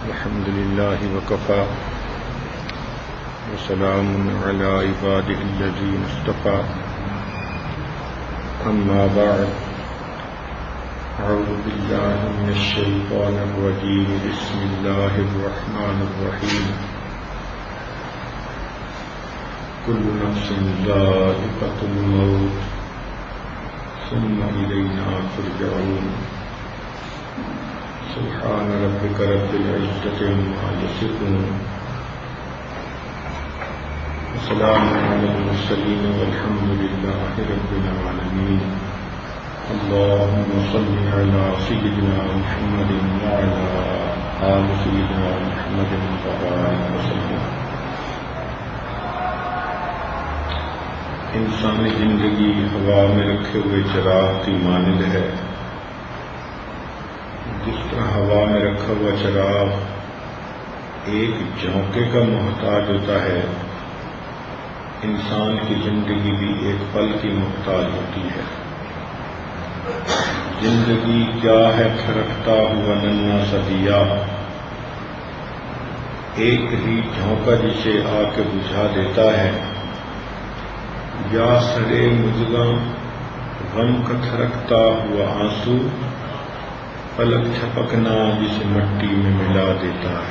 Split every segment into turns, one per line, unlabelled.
الحمد لله وكفى وسلام على عباده الذين اصطفى أما بعد أعوذ بالله من الشيطان الرجيم بسم الله الرحمن الرحيم كل نفس ذائقة الموت ثم إلينا ترجعون سبحان ربك رب العزة عما يصفون وسلام على المرسلين والحمد لله رب العالمين اللهم صل على سيدنا محمد وعلى آل سيدنا محمد وبارك وسلم. انسانی زندگی ہوا میں رکھے ہوئے چراغ کی مانند ہے. جس طرح ہوا میں رکھا ہوا چراغ ایک جھونکے کا محتاج ہوتا ہے، انسان کی زندگی بھی ایک پل کی محتاج ہوتی ہے. زندگی کیا ہے تھرکتا ہوا ننھا سا دیا، ایک ہی جھونکا جسے آ کے بجھا دیتا ہے. یا سرے مژگاں غم کا تھرکتا ہوا آنسو، پلک چھپکنا جسے مٹی میں ملا دیتا ہے.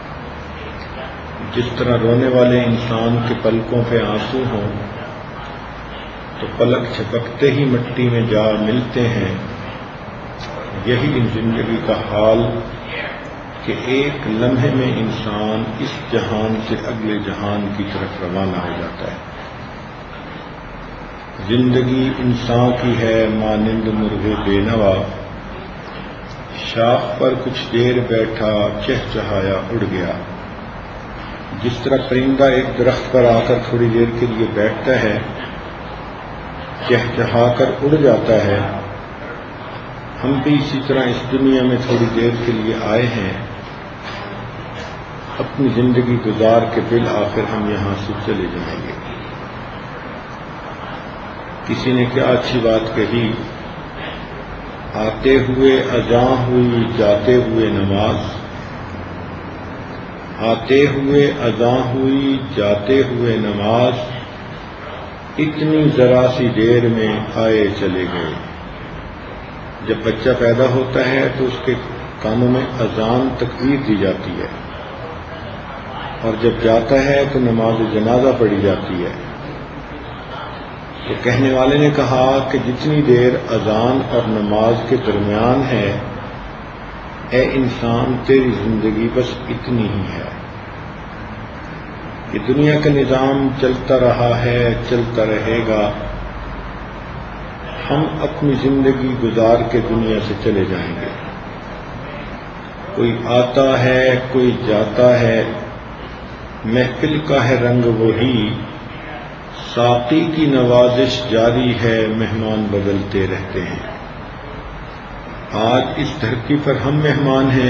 جس طرح رونے والے انسان کے پلکوں پہ آنسو ہوں تو پلک چھپکتے ہی مٹی میں جا ملتے ہیں، یہی ان زندگی کا حال کہ ایک لمحے میں انسان اس جہان سے اگلے جہان کی طرف روانہ ہو جاتا ہے. زندگی انسان کی ہے مانند مرغ بے نوا، شاخ پر کچھ دیر بیٹھا چہچہایا اڑ گیا. جس طرح پرندہ ایک درخت پر آ کر تھوڑی دیر کے لیے بیٹھتا ہے، چہچہا کر اڑ جاتا ہے، ہم بھی اسی طرح اس دنیا میں تھوڑی دیر کے لیے آئے ہیں. اپنی زندگی گزار کے بالآخر ہم یہاں سے چلے جائیں گے. کسی نے کیا اچھی بات کہی، آتے ہوئے اذاں ہوئی جاتے ہوئے نماز، آتے ہوئے اذاں ہوئی جاتے ہوئے نماز، اتنی ذرا سی دیر میں آئے چلے گئے. جب بچہ پیدا ہوتا ہے تو اس کے کانوں میں اذان تکبیر دی جاتی ہے، اور جب جاتا ہے تو نماز جنازہ پڑھی جاتی ہے. تو کہنے والے نے کہا کہ جتنی دیر اذان اور نماز کے درمیان ہے، اے انسان تیری زندگی بس اتنی ہی ہے. یہ دنیا کا نظام چلتا رہا ہے، چلتا رہے گا. ہم اپنی زندگی گزار کے دنیا سے چلے جائیں گے. کوئی آتا ہے کوئی جاتا ہے، محفل کا ہے رنگ وہی، ساقی کی نوازش جاری ہے، مہمان بدلتے رہتے ہیں. آج اس دھرتی پر ہم مہمان ہیں.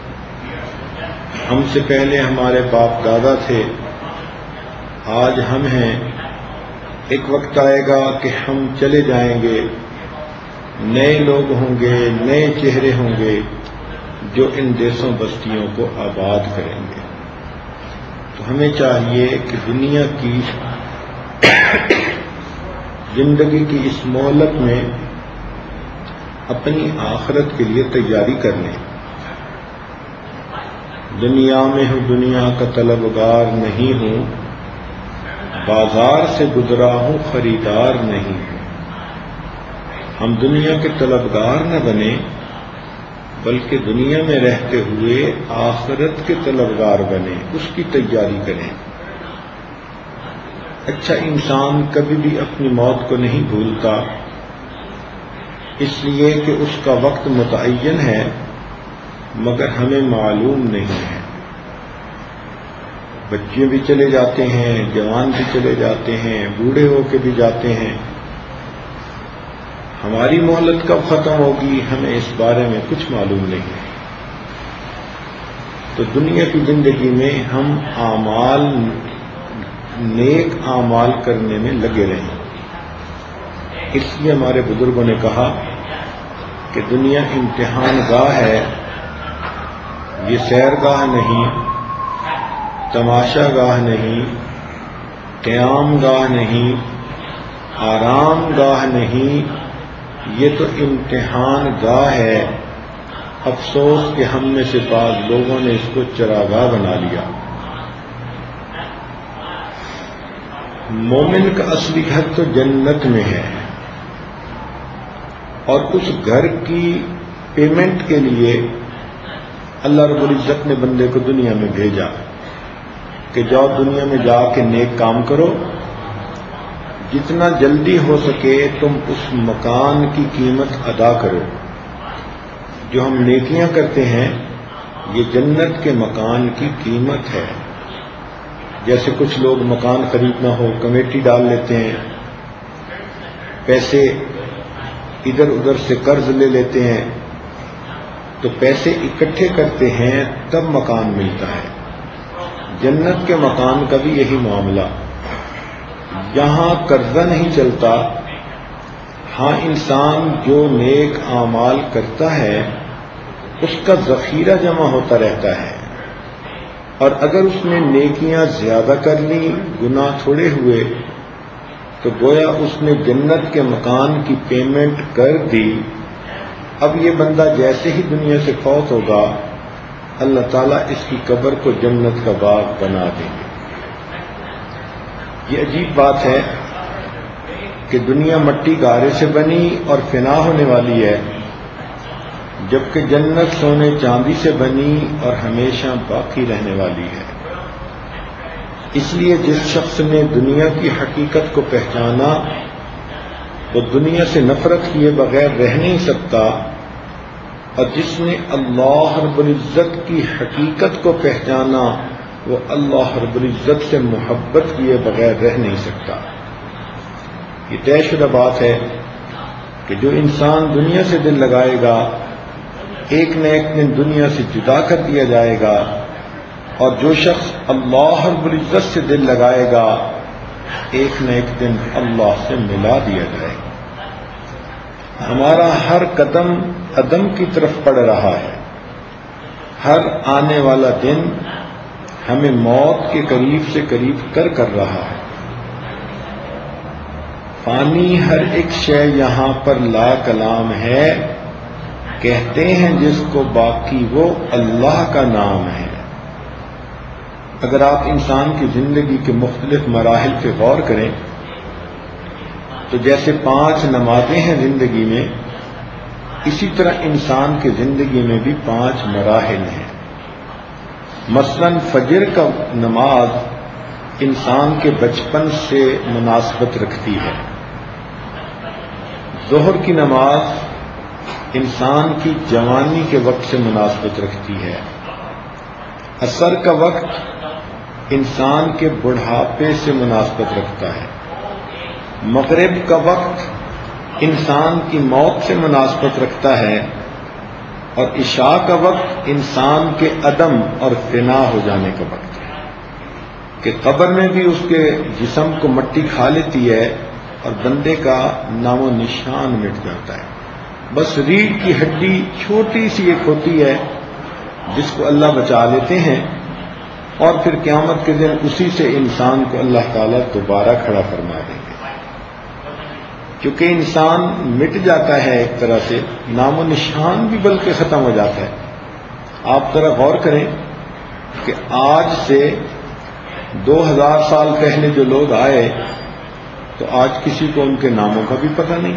ہم سے پہلے ہمارے باپ دادا تھے، آج ہم ہیں. ایک وقت آئے گا کہ ہم چلے جائیں گے، نئے لوگ ہوں گے، نئے چہرے ہوں گے جو ان دیسوں بستیوں کو آباد کریں گے. تو ہمیں چاہیے کہ دنیا کی زندگی کی اس مہلت میں اپنی آخرت کے لیے تیاری کر لیں. دنیا میں ہوں دنیا کا طلبگار نہیں ہوں، بازار سے گزرا ہوں خریدار نہیں ہوں. ہم دنیا کے طلبگار نہ بنیں، بلکہ دنیا میں رہتے ہوئے آخرت کے طلبگار بنیں، اس کی تیاری کریں. اچھا انسان کبھی بھی اپنی موت کو نہیں بھولتا، اس لیے کہ اس کا وقت متعین ہے مگر ہمیں معلوم نہیں ہے. بچے بھی چلے جاتے ہیں، جوان بھی چلے جاتے ہیں، بوڑھے ہو کے بھی جاتے ہیں. ہماری مہلت کب ختم ہوگی ہمیں اس بارے میں کچھ معلوم نہیں ہے. تو دنیا کی زندگی میں ہم نیک اعمال کرنے میں لگے رہیں. اس لیے ہمارے بزرگوں نے کہا کہ دنیا امتحان گاہ ہے، یہ سیرگاہ نہیں، تماشا گاہ نہیں، قیام گاہ نہیں، آرام گاہ نہیں، یہ تو امتحان گاہ ہے۔ افسوس کہ ہم میں سے بعض لوگوں نے اس کو چراگاہ بنا لیا۔ مومن کا اصلی گھر تو جنت میں ہے، اور اس گھر کی پیمنٹ کے لیے اللہ رب العزت نے بندے کو دنیا میں بھیجا کہ جاؤ دنیا میں جا کے نیک کام کرو، جتنا جلدی ہو سکے تم اس مکان کی قیمت ادا کرو۔ جو ہم نیکیاں کرتے ہیں یہ جنت کے مکان کی قیمت ہے۔ جیسے کچھ لوگ مکان خریدنا ہو کمیٹی ڈال لیتے ہیں، پیسے ادھر ادھر سے قرض لے لیتے ہیں، تو پیسے اکٹھے کرتے ہیں تب مکان ملتا ہے۔ جنت کے مکان کا بھی یہی معاملہ، یہاں قرضہ نہیں چلتا۔ ہاں انسان جو نیک اعمال کرتا ہے اس کا ذخیرہ جمع ہوتا رہتا ہے، اور اگر اس نے نیکیاں زیادہ کر لیں، گناہ تھوڑے ہوئے، تو گویا اس نے جنت کے مکان کی پیمنٹ کر دی۔ اب یہ بندہ جیسے ہی دنیا سے فوت ہوگا اللہ تعالیٰ اس کی قبر کو جنت کا باغ بنا دیں گے۔ یہ عجیب بات ہے کہ دنیا مٹی گارے سے بنی اور فنا ہونے والی ہے، جبکہ جنت سونے چاندی سے بنی اور ہمیشہ باقی رہنے والی ہے۔ اس لیے جس شخص نے دنیا کی حقیقت کو پہچانا وہ دنیا سے نفرت کیے بغیر رہ نہیں سکتا، اور جس نے اللہ رب العزت کی حقیقت کو پہچانا وہ اللہ رب العزت سے محبت کیے بغیر رہ نہیں سکتا۔ یہ طے شدہ بات ہے کہ جو انسان دنیا سے دل لگائے گا ایک نہ ایک دن دنیا سے جدا کر دیا جائے گا، اور جو شخص اللہ رب العزت سے دل لگائے گا ایک نہ ایک دن اللہ سے ملا دیا جائے گا۔ ہمارا ہر قدم عدم کی طرف پڑ رہا ہے۔ ہر آنے والا دن ہمیں موت کے قریب سے قریب کر رہا ہے۔ فانی ہر ایک شے یہاں پر لا کلام ہے، کہتے ہیں جس کو باقی وہ اللہ کا نام ہے۔ اگر آپ انسان کی زندگی کے مختلف مراحل پہ غور کریں تو جیسے 5 نمازیں ہیں زندگی میں، اسی طرح انسان کی زندگی میں بھی 5 مراحل ہیں۔ مثلا فجر کا نماز انسان کے بچپن سے مناسبت رکھتی ہے، ظہر کی نماز انسان کی جوانی کے وقت سے مناسبت رکھتی ہے، عصر کا وقت انسان کے بڑھاپے سے مناسبت رکھتا ہے، مغرب کا وقت انسان کی موت سے مناسبت رکھتا ہے، اور عشاء کا وقت انسان کے عدم اور فنا ہو جانے کا وقت ہے کہ قبر میں بھی اس کے جسم کو مٹی کھا لیتی ہے اور بندے کا نام و نشان مٹ جاتا ہے۔ بس ریڑھ کی ہڈی چھوٹی سی ایک ہوتی ہے جس کو اللہ بچا لیتے ہیں، اور پھر قیامت کے دن اسی سے انسان کو اللہ تعالیٰ دوبارہ کھڑا فرما دیں گے۔ کیونکہ انسان مٹ جاتا ہے ایک طرح سے، نام و نشان بھی بلکہ ختم ہو جاتا ہے۔ آپ ذرا غور کریں کہ آج سے 2000 سال پہلے جو لوگ آئے تو آج کسی کو ان کے ناموں کا بھی پتہ نہیں،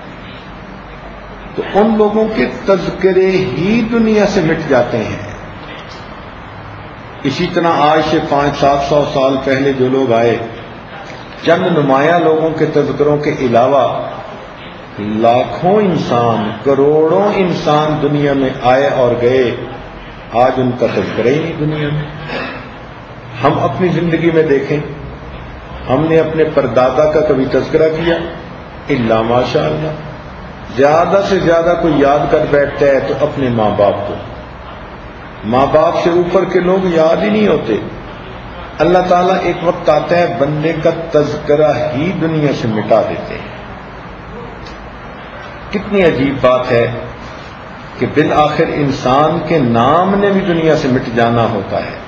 تو ان لوگوں کے تذکرے ہی دنیا سے مٹ جاتے ہیں۔ اسی طرح آج سے 500-700 سال پہلے جو لوگ آئے، چند نمایاں لوگوں کے تذکروں کے علاوہ لاکھوں انسان، کروڑوں انسان دنیا میں آئے اور گئے، آج ان کا تذکرہ ہی نہیں دنیا میں۔ ہم اپنی زندگی میں دیکھیں، ہم نے اپنے پردادا کا کبھی تذکرہ کیا؟ الا ماشاء اللہ، زیادہ سے زیادہ کوئی یاد کر بیٹھتا ہے تو اپنے ماں باپ کو۔ ماں باپ سے اوپر کے لوگ یاد ہی نہیں ہوتے۔ اللہ تعالیٰ ایک وقت آتا ہے بندے کا تذکرہ ہی دنیا سے مٹا دیتے ہیں۔ کتنی عجیب بات ہے کہ بالآخر انسان کے نام نے بھی دنیا سے مٹ جانا ہوتا ہے۔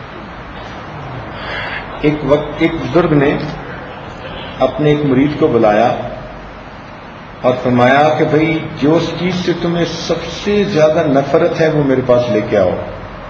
ایک وقت ایک بزرگ نے اپنے ایک مرید کو بلایا اور فرمایا کہ بھئی جو اس چیز سے تمہیں سب سے زیادہ نفرت ہے وہ میرے پاس لے کے آؤ۔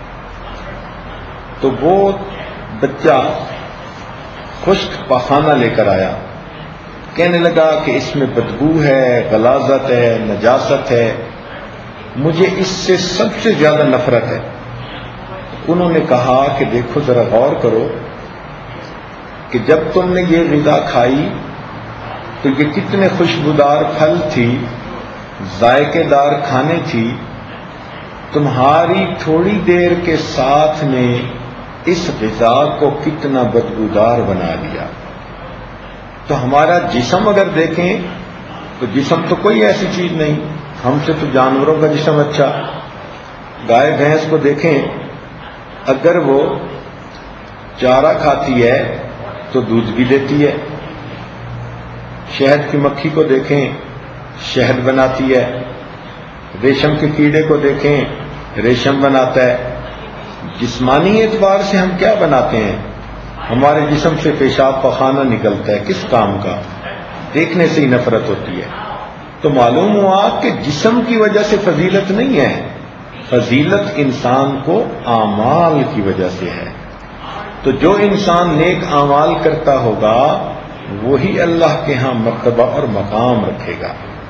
تو وہ بچہ خشک پاخانہ لے کر آیا، کہنے لگا کہ اس میں بدبو ہے، غلاظت ہے، نجاست ہے، مجھے اس سے سب سے زیادہ نفرت ہے۔ انہوں نے کہا کہ دیکھو ذرا غور کرو کہ جب تم نے یہ غذا کھائی تو یہ کتنے خوشبودار پھل تھی، ذائقے دار کھانے تھی، تمہاری تھوڑی دیر کے ساتھ نے اس غذا کو کتنا بدبودار بنا دیا۔ تو ہمارا جسم اگر دیکھیں تو جسم تو کوئی ایسی چیز نہیں، ہم سے تو جانوروں کا جسم اچھا۔ گائے بھینس کو دیکھیں، اگر وہ چارہ کھاتی ہے تو دودھ بھی دیتی ہے۔ شہد کی مکھی کو دیکھیں، شہد بناتی ہے۔ ریشم کے کیڑے کو دیکھیں، ریشم بناتا ہے۔ جسمانی اعتبار سے ہم کیا بناتے ہیں؟ ہمارے جسم سے پیشاب پخانہ نکلتا ہے، کس کام کا؟ دیکھنے سے ہی نفرت ہوتی ہے۔ تو معلوم ہوا کہ جسم کی وجہ سے فضیلت نہیں ہے، فضیلت انسان کو اعمال کی وجہ سے ہے۔ تو جو انسان نیک اعمال کرتا ہوگا وہی اللہ کے ہاں مرتبہ اور مقام رکھے گا۔